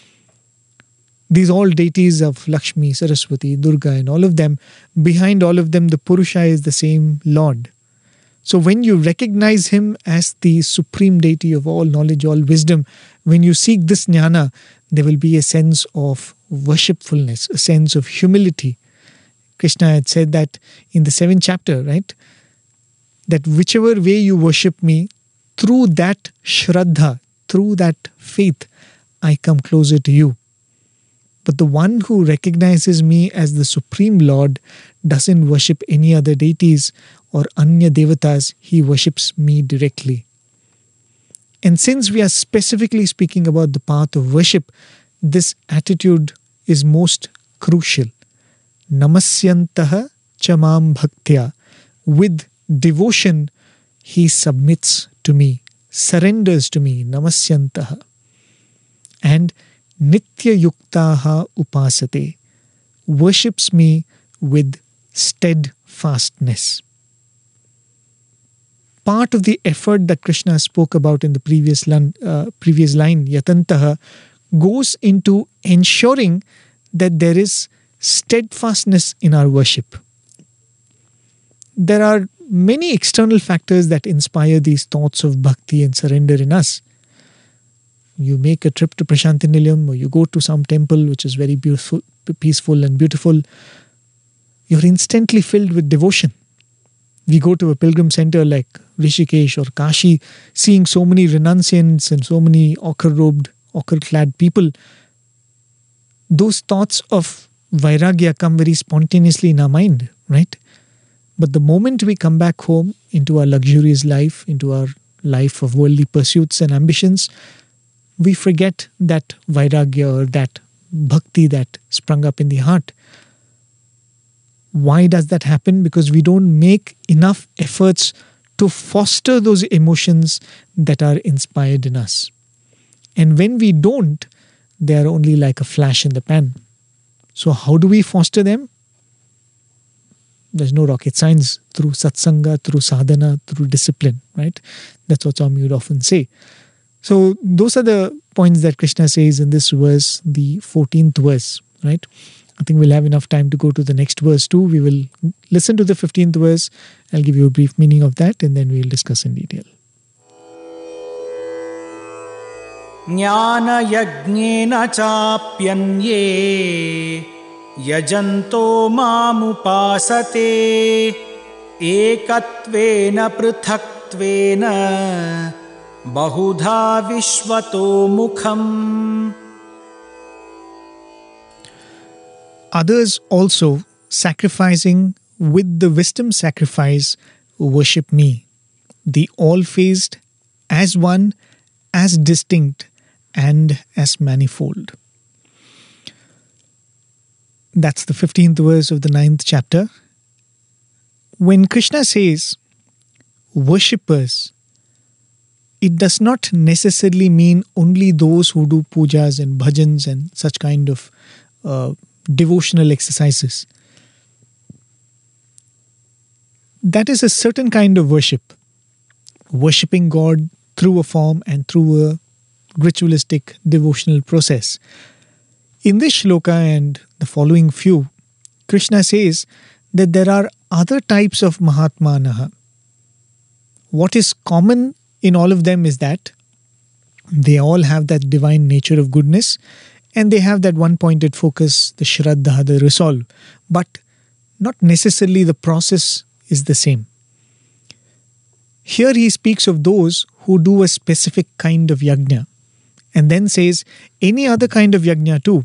These all deities of Lakshmi, Saraswati, Durga, and all of them, behind all of them, the Purusha is the same Lord. So when you recognize him as the supreme deity of all knowledge, all wisdom, when you seek this jnana, there will be a sense of worshipfulness, a sense of humility. Krishna had said that in the seventh chapter, right? That whichever way you worship me, through that shraddha, through that faith, I come closer to you. But the one who recognizes me as the Supreme Lord doesn't worship any other deities or Anya Devatas, he worships me directly. And since we are specifically speaking about the path of worship, this attitude is most crucial. Namasyantaha chamam bhaktya. With devotion, he submits to me, surrenders to me, namasyantaha. And nitya yuktaha upasate, worships me with steadfastness. Part of the effort that Krishna spoke about in the previous line, uh, previous line, yatantaha, goes into ensuring that there is steadfastness in our worship. There are many external factors that inspire these thoughts of bhakti and surrender in us. You make a trip to Prasanthi Nilayam, or you go to some temple which is very beautiful, peaceful and beautiful. You're instantly filled with devotion. We go to a pilgrim center like Rishikesh or Kashi, seeing so many renunciants and so many ochre-robed, ochre-clad people. Those thoughts of vairagya come very spontaneously in our mind, right? But the moment we come back home into our luxurious life, into our life of worldly pursuits and ambitions, we forget that vairagya or that bhakti that sprung up in the heart. Why does that happen? Because we don't make enough efforts to foster those emotions that are inspired in us. And when we don't, they are only like a flash in the pan. So how do we foster them? There's no rocket science. Through satsanga, through sadhana, through discipline, right? That's what Swami would often say. So those are the points that Krishna says in this verse, the fourteenth verse, right? I think we'll have enough time to go to the next verse too. We will listen to the fifteenth verse. I'll give you a brief meaning of that and then we'll discuss in detail. Jnana yajnena chapyanye yajanto mamupasate ekatvena pruthaktvena bahudha vishvato mukham. Others also, sacrificing with the wisdom sacrifice, worship me, the all-phased, as one, as distinct, and as manifold. That's the fifteenth verse of the ninth chapter. When Krishna says worshippers, it does not necessarily mean only those who do pujas and bhajans and such kind of uh, devotional exercises. That is a certain kind of worship. Worshipping God through a form and through a ritualistic devotional process. In this shloka and the following few, Krishna says that there are other types of Mahatmanaha. What is common in all of them is that they all have that divine nature of goodness and they have that one-pointed focus, the Shraddha, the resolve. But not necessarily the process is the same. Here he speaks of those who do a specific kind of yajna and then says any other kind of yajna too.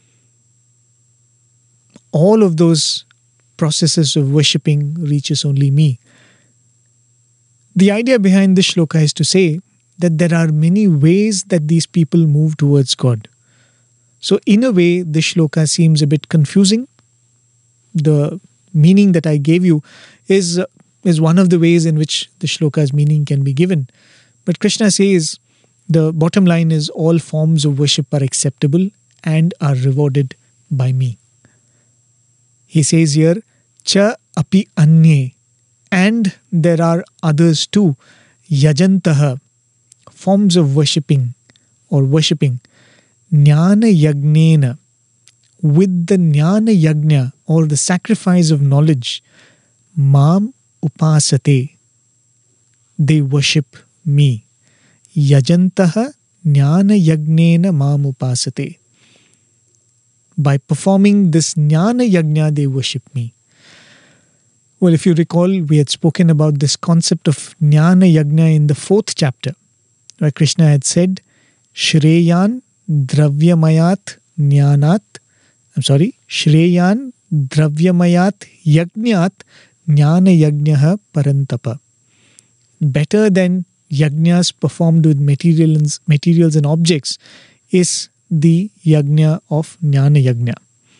All of those processes of worshipping reaches only me. The idea behind this shloka is to say that there are many ways that these people move towards God. So in a way, this shloka seems a bit confusing. The meaning that I gave you is, is one of the ways in which the shloka's meaning can be given. But Krishna says the bottom line is all forms of worship are acceptable and are rewarded by me. He says here, cha api anye, and there are others too, yajantaha, forms of worshipping or worshipping, jnana yagnena, with the jnana yagna or the sacrifice of knowledge, mam upasate, they worship me. Yajantaha jnana yagnena mam upasate. By performing this jnana yagna, they worship me. Well, if you recall, we had spoken about this concept of jnana yagna in the fourth chapter, where Krishna had said, Shreyan dravyamayat jnanat, I'm sorry, Shreyan dravyamayat yajnat jnana yajnaha parantapa. Better than yajnas performed with materials, materials and objects is the yajna of jnana yajna.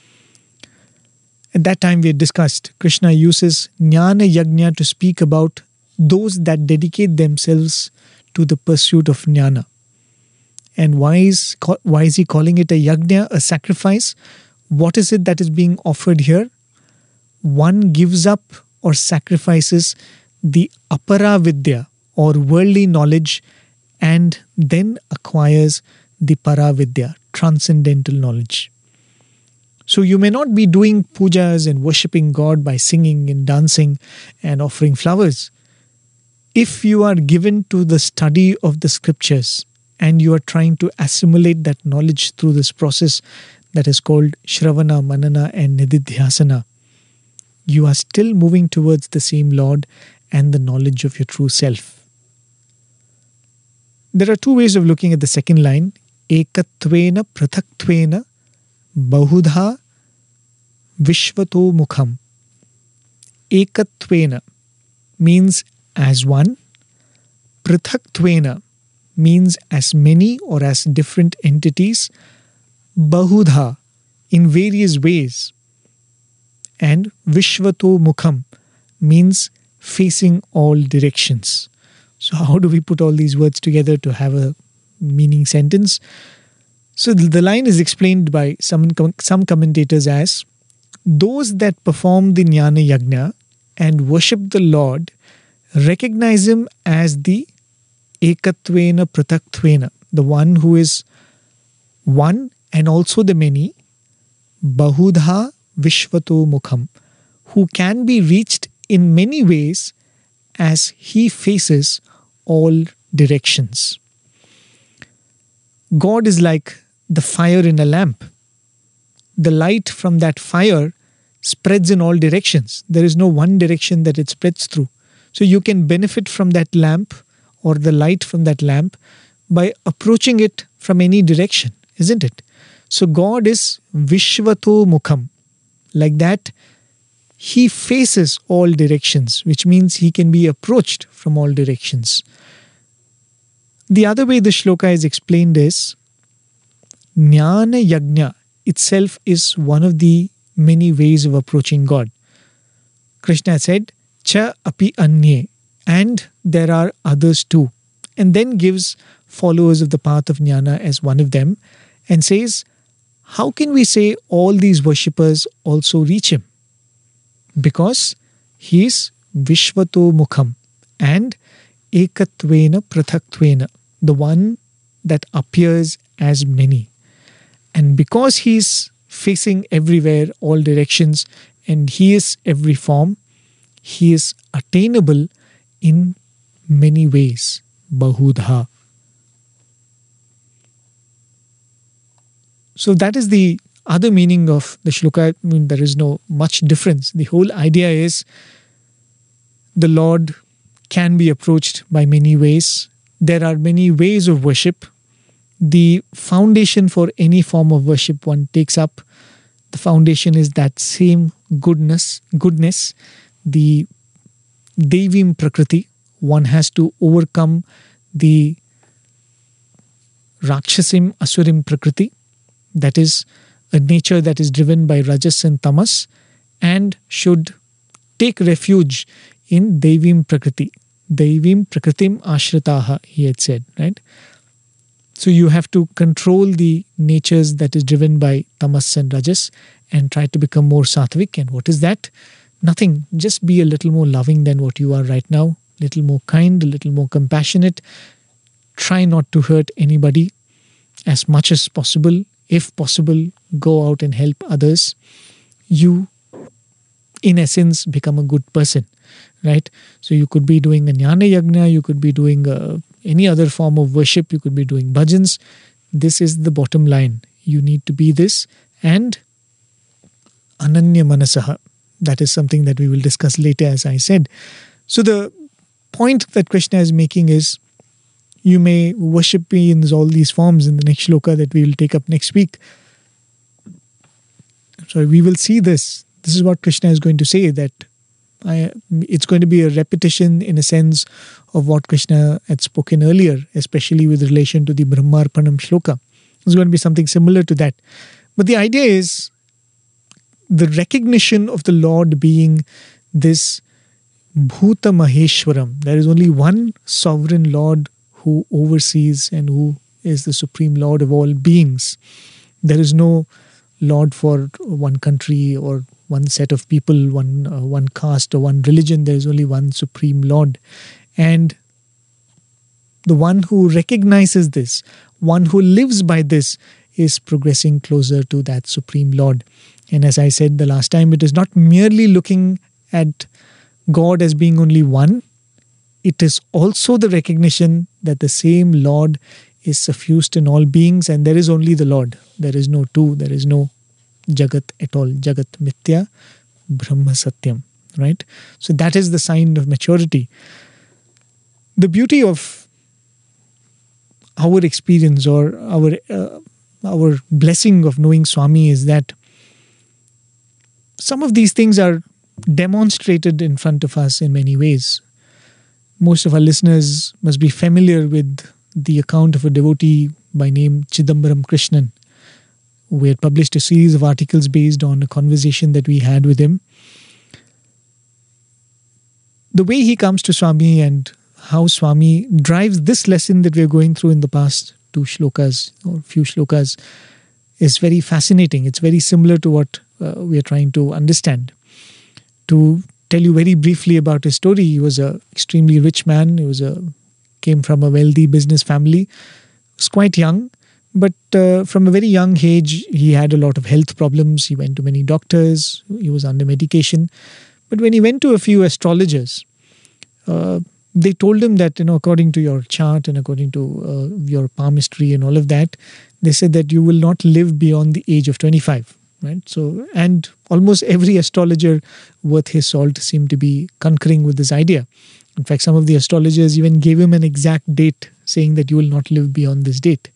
At that time we had discussed, Krishna uses jnana yajna to speak about those that dedicate themselves to the pursuit of jnana. And why is, why is he calling it a yajna, a sacrifice? What is it that is being offered here? One gives up or sacrifices the apara vidya or worldly knowledge and then acquires the para vidya, transcendental knowledge. So you may not be doing pujas and worshipping God by singing and dancing and offering flowers. If you are given to the study of the scriptures and you are trying to assimilate that knowledge through this process that is called Shravana, Manana and Nididhyasana, you are still moving towards the same Lord and the knowledge of your true self. There are two ways of looking at the second line. Ekatvena prathaktvena bahudha vishvato mukham. Ekatvena means as one. Prathaktvena means as many or as different entities. Bahudha, in various ways. And Vishvato Mukham means facing all directions. So how do we put all these words together to have a meaning sentence? So the line is explained by some, some commentators as, those that perform the Jnana Yajna and worship the Lord recognize Him as the Ekatvena Prathaktvena, the one who is one and also the many, Bahudha Vishvato Mukham, who can be reached in many ways as He faces all directions. God is like the fire in a lamp. The light from that fire spreads in all directions. There is no one direction that it spreads through. So you can benefit from that lamp or the light from that lamp by approaching it from any direction, isn't it? So God is Vishvato Mukham. Like that, He faces all directions, which means He can be approached from all directions. The other way the shloka is explained is, Jnana Yajna itself is one of the many ways of approaching God. Krishna said, Cha api anye, and there are others too. And then gives followers of the path of Jnana as one of them and says, how can we say all these worshippers also reach Him? Because He is Vishvato Mukham and Ekatvena Prathaktvena, the one that appears as many. And because He is facing everywhere, all directions, and He is every form, He is attainable in many ways. Bahudha. So that is the other meaning of the shloka. I mean, there is no much difference. The whole idea is the Lord can be approached by many ways. There are many ways of worship. The foundation for any form of worship one takes up, the foundation is that same goodness, goodness, the Devim Prakriti. One has to overcome the Rakshasim Asurim Prakriti, that is a nature that is driven by Rajas and Tamas, and should take refuge in Devim Prakriti. Devim Prakritim Ashrataha, he had said, right? So you have to control the natures that is driven by Tamas and Rajas and try to become more Sattvic. And what is that? Nothing. Just be a little more loving than what you are right now. A little more kind, a little more compassionate. Try not to hurt anybody as much as possible. If possible, go out and help others. You, in essence, become a good person, right? So you could be doing a Jnana Yajna, you could be doing a, any other form of worship, you could be doing bhajans. This is the bottom line. You need to be this. And Ananya Manasaha. That is something that we will discuss later, as I said. So the point that Krishna is making is, you may worship me in all these forms in the next shloka that we will take up next week. So we will see this. This is what Krishna is going to say, that I, it's going to be a repetition in a sense of what Krishna had spoken earlier, especially with relation to the Brahmarpanam shloka. It's going to be something similar to that. But the idea is the recognition of the Lord being this Bhuta Maheshwaram. There is only one sovereign Lord who oversees and who is the supreme Lord of all beings. There is no Lord for one country or one set of people, one uh, one caste or one religion. There is only one supreme Lord. And the one who recognizes this, one who lives by this, is progressing closer to that supreme Lord. And as I said the last time, it is not merely looking at God as being only one. It is also the recognition that the same Lord is suffused in all beings, and there is only the Lord. There is no two. There is no Jagat at all. Jagat Mithya, Brahma Satyam. Right? So that is the sign of maturity. The beauty of our experience or our uh, our blessing of knowing Swami is that some of these things are demonstrated in front of us in many ways. Most of our listeners must be familiar with the account of a devotee by name Chidambaram Krishnan. We had published a series of articles based on a conversation that we had with him. The way he comes to Swami and how Swami drives this lesson that we are going through in the past two shlokas or few shlokas is very fascinating. It's very similar to what uh, we are trying to understand. To tell you very briefly about his story, he was an extremely rich man. He was a came from a wealthy business family. He was quite young, but uh, from a very young age, he had a lot of health problems. He went to many doctors. He was under medication. But when he went to a few astrologers, uh, they told him that, you know, according to your chart and according to uh, your palmistry and all of that, they said that you will not live beyond the age of twenty-five. Right? So, and almost every astrologer worth his salt seemed to be concurring with this idea. In fact, some of the astrologers even gave him an exact date, saying that you will not live beyond this date.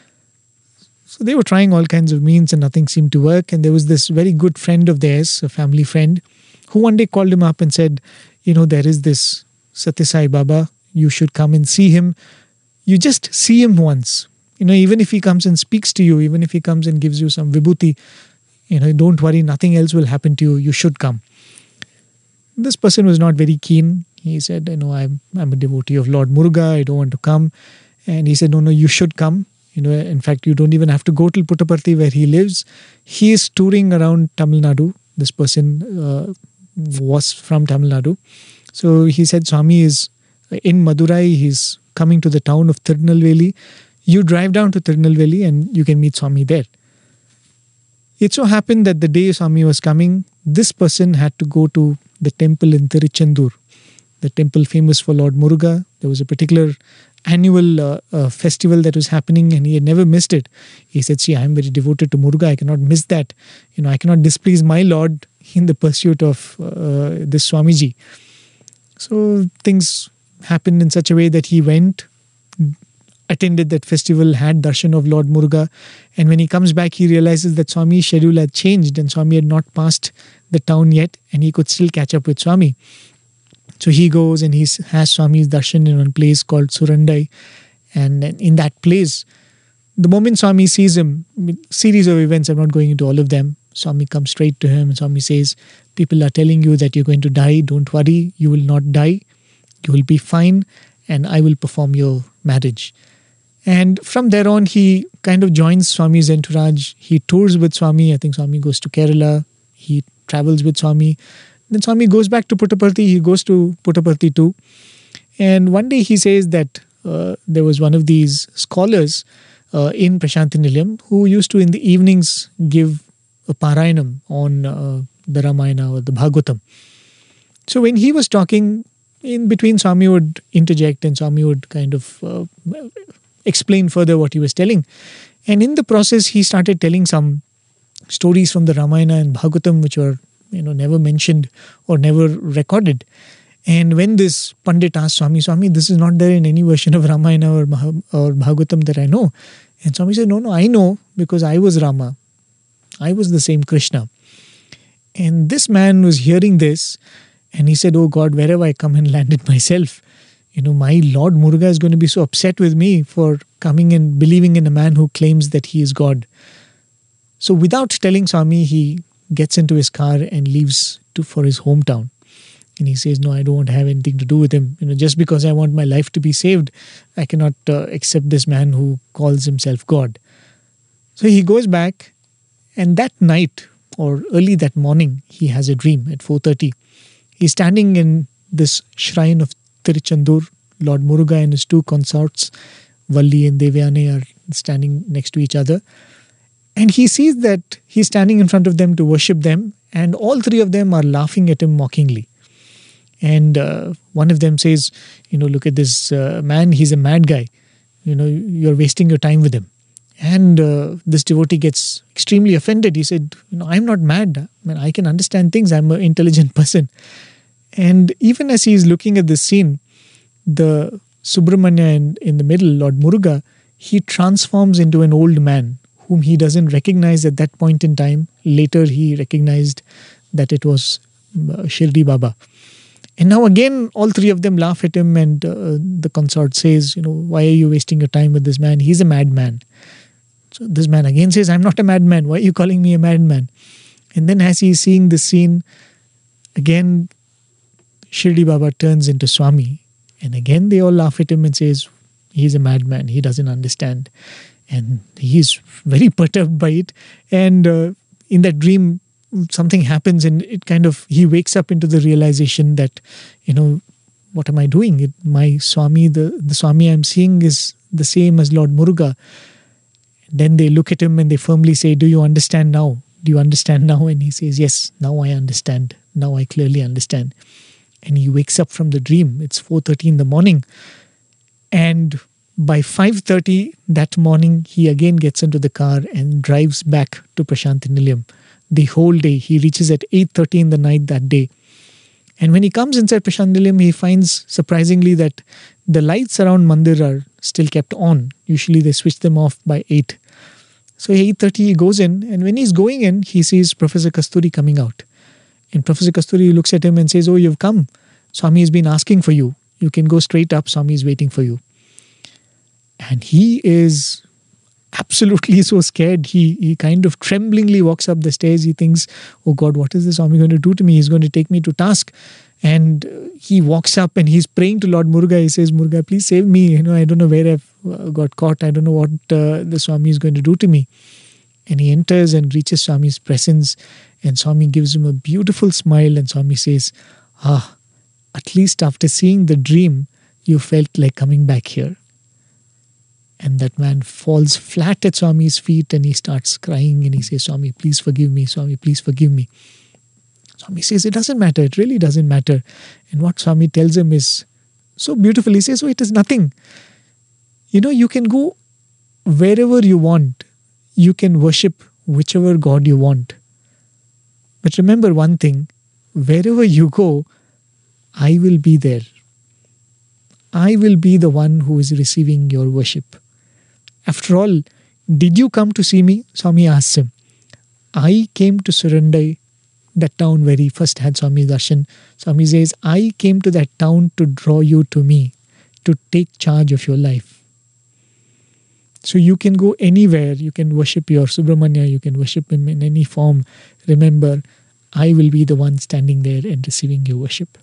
So they were trying all kinds of means and nothing seemed to work. And there was this very good friend of theirs, a family friend, who one day called him up and said, you know, there is this Satya Sai Baba, you should come and see him. You just see him once. You know, even if he comes and speaks to you, even if he comes and gives you some vibhuti, you know, don't worry, nothing else will happen to you. You should come. This person was not very keen. He said, you know, I'm, I'm a devotee of Lord Muruga. I don't want to come. And he said, no, no, you should come. You know, in fact, you don't even have to go to Puttaparthi where he lives. He is touring around Tamil Nadu. This person uh, was from Tamil Nadu. So he said, Swami is in Madurai. He's coming to the town of Tirunelveli. You drive down to Tirunelveli and you can meet Swami there. It so happened that the day Swami was coming, this person had to go to the temple in Tiruchendur, the temple famous for Lord Muruga. There was a particular annual uh, uh, festival that was happening and he had never missed it. He said, see, I am very devoted to Muruga. I cannot miss that. You know, I cannot displease my Lord in the pursuit of uh, this Swamiji. So things happened in such a way that he went, attended that festival, had darshan of Lord Muruga, and when he comes back he realizes that Swami's schedule had changed and Swami had not passed the town yet and he could still catch up with Swami. So he goes and he has Swami's darshan in a place called Surandai, and in that place, the moment Swami sees him, series of events, I'm not going into all of them, Swami comes straight to him and Swami says, people are telling you that you're going to die, don't worry, you will not die, you will be fine and I will perform your marriage. And from there on, he kind of joins Swami's entourage. He tours with Swami. I think Swami goes to Kerala. He travels with Swami. Then Swami goes back to Puttaparthi. He goes to Puttaparthi too. And one day he says that uh, there was one of these scholars uh, in Prashanti Nilayam who used to in the evenings give a Parayanam on uh, the Ramayana or the Bhagavatam. So when he was talking, in between Swami would interject and Swami would kind of uh, explain further what he was telling. And in the process, he started telling some stories from the Ramayana and Bhagavatam which were, you know, never mentioned or never recorded. And when this Pandit asked Swami, Swami, this is not there in any version of Ramayana or, or Bhagavatam that I know. And Swami said, no, no, I know because I was Rama. I was the same Krishna. And this man was hearing this and he said, oh God, where have I come and landed myself? You know, my Lord Muruga is going to be so upset with me for coming and believing in a man who claims that he is God. So without telling Swami, he gets into his car and leaves to, for his hometown. And he says, no, I don't want to have anything to do with him. You know, just because I want my life to be saved, I cannot uh, accept this man who calls himself God. So he goes back, and that night or early that morning, he has a dream at four thirty. He's standing in this shrine of Tiruchendur. Lord Muruga and his two consorts, Valli and Devyani, are standing next to each other. And he sees that he's standing in front of them to worship them, and all three of them are laughing at him mockingly. And uh, one of them says, you know, look at this uh, man, he's a mad guy. You know, you're wasting your time with him. And uh, this devotee gets extremely offended. He said, you know, I'm not mad. I mean, I can understand things. I'm an intelligent person. And even as he's looking at this scene, the Subramanya in, in the middle, Lord Muruga, he transforms into an old man whom he doesn't recognize at that point in time. Later, he recognized that it was uh, Shirdi Baba. And now again, all three of them laugh at him, and uh, the consort says, you know, why are you wasting your time with this man? He's a madman. So this man again says, I'm not a madman. Why are you calling me a madman? And then as he's seeing this scene, again, Shirdi Baba turns into Swami. And again, they all laugh at him and says, he's a madman. He doesn't understand. And he's very perturbed by it. And uh, in that dream, something happens, and it kind of, he wakes up into the realization that, you know, what am I doing? It, my Swami, the, the Swami I'm seeing is the same as Lord Muruga. Then they look at him and they firmly say, do you understand now? Do you understand now? And he says, yes, now I understand. Now I clearly understand. And he wakes up from the dream. It's four thirty in the morning. And by five thirty that morning, he again gets into the car and drives back to Prasanthi Nilayam. The whole day. He reaches at eight thirty in the night that day. And when he comes inside Prasanthi Nilayam, he finds surprisingly that the lights around Mandir are still kept on. Usually they switch them off by eight. So eight thirty he goes in, and when he's going in, he sees Professor Kasturi coming out. And Professor Kasturi looks at him and says, oh, you've come. Swami has been asking for you. You can go straight up. Swami is waiting for you. And he is absolutely so scared. He he kind of tremblingly walks up the stairs. He thinks, oh God, what is this Swami going to do to me? He's going to take me to task. And he walks up and he's praying to Lord Muruga. He says, Muruga, please save me. You know, I don't know where I've got caught. I don't know what uh, the Swami is going to do to me. And he enters and reaches Swami's presence. And Swami gives him a beautiful smile. And Swami says, ah, at least after seeing the dream, you felt like coming back here. And that man falls flat at Swami's feet and he starts crying and he says, Swami, please forgive me. Swami, please forgive me. Swami says, it doesn't matter. It really doesn't matter. And what Swami tells him is so beautiful. He says, oh, it is nothing. You know, you can go wherever you want. You can worship whichever God you want. But remember one thing, wherever you go, I will be there. I will be the one who is receiving your worship. After all, did you come to see me? Swami asks him. I came to Surandai, that town where he first had Swami Darshan. Swami says, I came to that town to draw you to me, to take charge of your life. So you can go anywhere. You can worship your Subramanya. You can worship him in any form. Remember, I will be the one standing there and receiving your worship.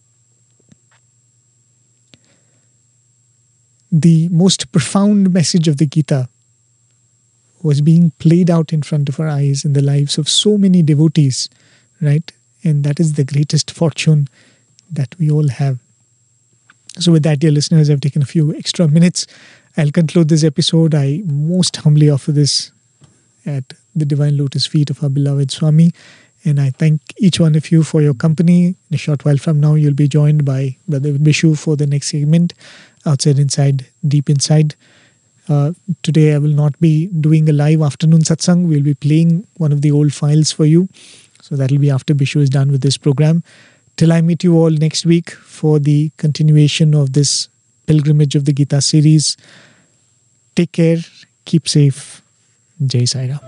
The most profound message of the Gita was being played out in front of our eyes in the lives of so many devotees, right? And that is the greatest fortune that we all have. So with that, dear listeners, I've taken a few extra minutes. I'll conclude this episode. I most humbly offer this at the divine lotus feet of our beloved Swami. And I thank each one of you for your company. In a short while from now, you'll be joined by Brother Bishu for the next segment, Outside, Inside, Deep Inside. Uh, today, I will not be doing a live afternoon satsang. We'll be playing one of the old files for you. So that'll be after Bishu is done with this program. Till I meet you all next week for the continuation of this pilgrimage of the Gita series. Take care. Keep safe. Jai Sai Ram.